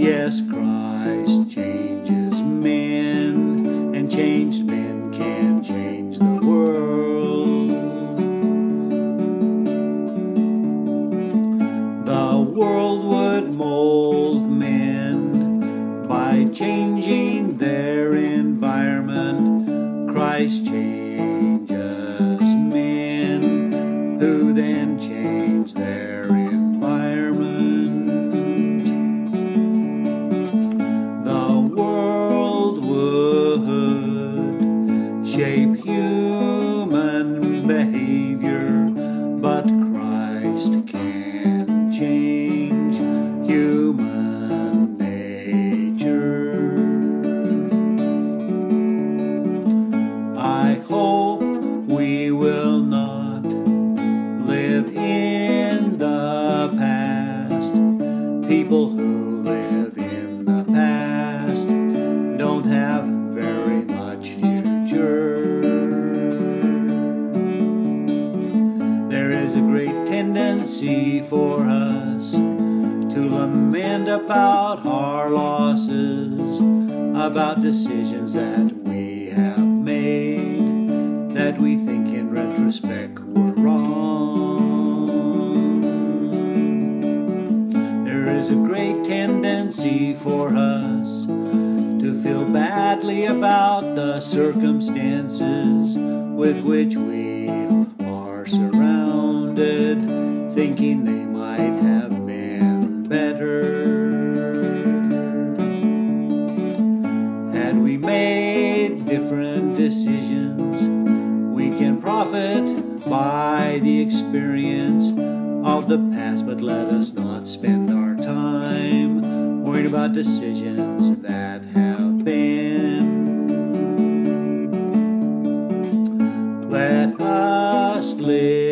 Yes, Christ changes men, and changed men can change the world. The world would mold men by changing their environment. Christ changes men, who then change their environment. The world would shape human behavior, but Christ can change human nature. I hope we will not live in the past. People who live in the past don't have very much future. There is a great tendency for us to lament about our losses, about decisions that we have made, that we think in retrospect were wrong. There is a great tendency for us to feel badly about the circumstances with which we are surrounded, thinking they might have been better. Had we made different decisions, we can profit by the experience of the past, but let us not spend our time worrying about decisions that have been. Let us live